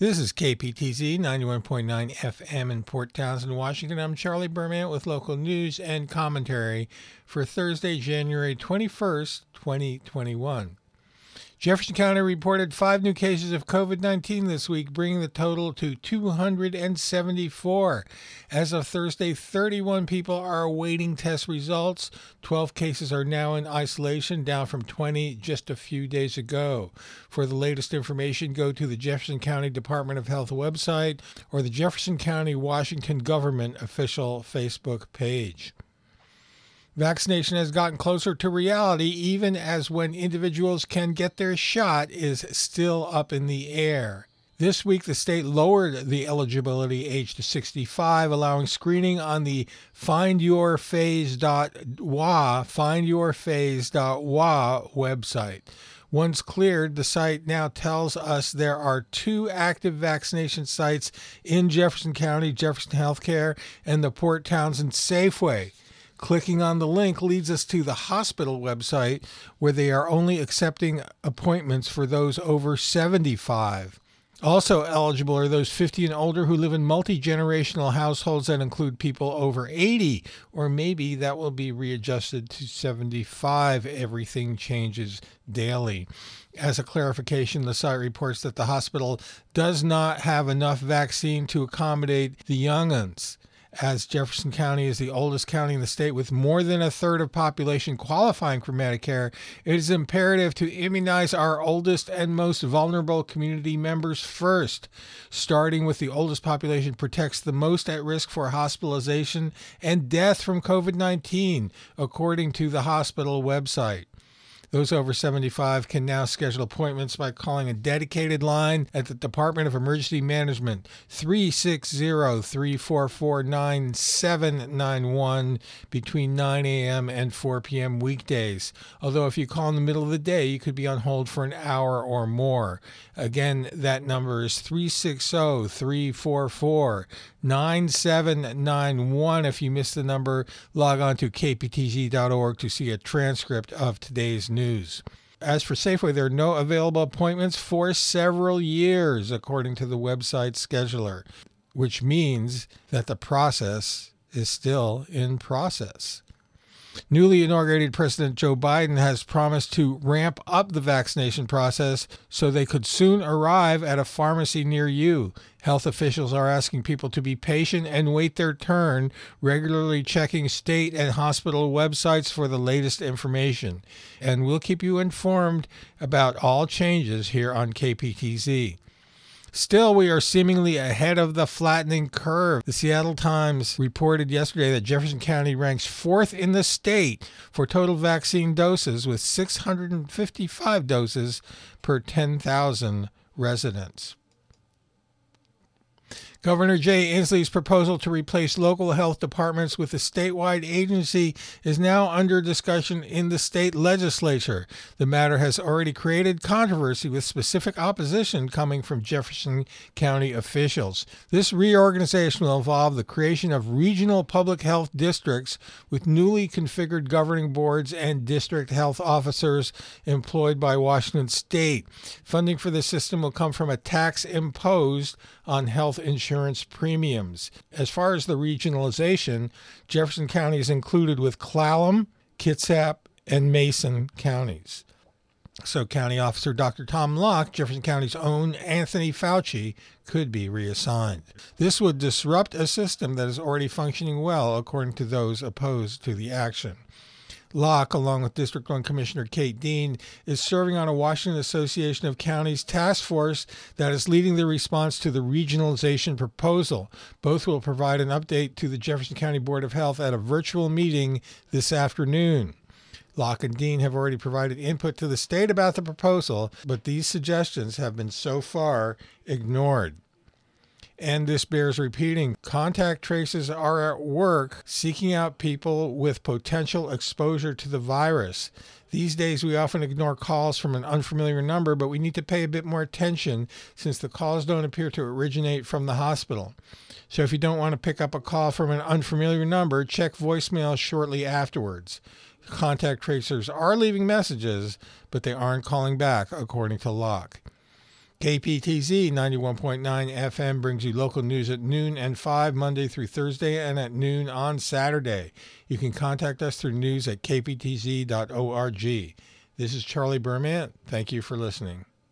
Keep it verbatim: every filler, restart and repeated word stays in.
This is K P T Z ninety-one point nine F M in Port Townsend, Washington. I'm Charlie Berman with local news and commentary for Thursday, January twenty-first, twenty twenty-one. Jefferson County reported five new cases of COVID nineteen this week, bringing the total to two hundred seventy-four. As of Thursday, thirty-one people are awaiting test results. twelve cases are now in isolation, down from twenty just a few days ago. For the latest information, go to the Jefferson County Department of Health website or the Jefferson County, Washington government official Facebook page. Vaccination has gotten closer to reality, even as when individuals can get their shot is still up in the air. This week, the state lowered the eligibility age to sixty-five, allowing screening on the find your phase dot w a, find your phase dot w a website. Once cleared, the site now tells us there are two active vaccination sites in Jefferson County, Jefferson Healthcare, and the Port Townsend Safeway. Clicking on the link leads us to the hospital website, where they are only accepting appointments for those over seventy-five. Also eligible are those fifty and older who live in multi-generational households that include people over eighty, or maybe that will be readjusted to seventy-five. Everything changes daily. As a clarification, the site reports that the hospital does not have enough vaccine to accommodate the young'uns. As Jefferson County is the oldest county in the state with more than a third of population qualifying for Medicare, it is imperative to immunize our oldest and most vulnerable community members first. Starting with the oldest population protects the most at risk for hospitalization and death from COVID nineteen, according to the hospital website. Those over seventy-five can now schedule appointments by calling a dedicated line at the Department of Emergency Management, three six zero, three four four, nine seven nine one, between nine a.m. and four p.m. weekdays. Although if you call in the middle of the day, you could be on hold for an hour or more. Again, that number is three six zero, three four four, nine seven nine one. If you missed the number, log on to k p t z dot org to see a transcript of today's news. News. As for Safeway, there are no available appointments for several years, according to the website scheduler, which means that the process is still in process. Newly inaugurated President Joe Biden has promised to ramp up the vaccination process so they could soon arrive at a pharmacy near you. Health officials are asking people to be patient and wait their turn, regularly checking state and hospital websites for the latest information. And we'll keep you informed about all changes here on K P T Z. Still, we are seemingly ahead of the flattening curve. The Seattle Times reported yesterday that Jefferson County ranks fourth in the state for total vaccine doses, with six hundred fifty-five doses per ten thousand residents. Governor Jay Inslee's proposal to replace local health departments with a statewide agency is now under discussion in the state legislature. The matter has already created controversy, with specific opposition coming from Jefferson County officials. This reorganization will involve the creation of regional public health districts with newly configured governing boards and district health officers employed by Washington State. Funding for the system will come from a tax imposed on health insurance premiums. As far as the regionalization, Jefferson County is included with Clallam, Kitsap, and Mason counties. So County Officer Doctor Tom Locke, Jefferson County's own Anthony Fauci, could be reassigned. This would disrupt a system that is already functioning well, according to those opposed to the action. Locke, along with District one Commissioner Kate Dean, is serving on a Washington Association of Counties task force that is leading the response to the regionalization proposal. Both will provide an update to the Jefferson County Board of Health at a virtual meeting this afternoon. Locke and Dean have already provided input to the state about the proposal, but these suggestions have been so far ignored. And this bears repeating. Contact tracers are at work seeking out people with potential exposure to the virus. These days, we often ignore calls from an unfamiliar number, but we need to pay a bit more attention since the calls don't appear to originate from the hospital. So if you don't want to pick up a call from an unfamiliar number, check voicemail shortly afterwards. Contact tracers are leaving messages, but they aren't calling back, according to Locke. K P T Z ninety-one point nine F M brings you local news at noon and five Monday through Thursday and at noon on Saturday. You can contact us through news at k p t z dot org. This is Charlie Berman. Thank you for listening.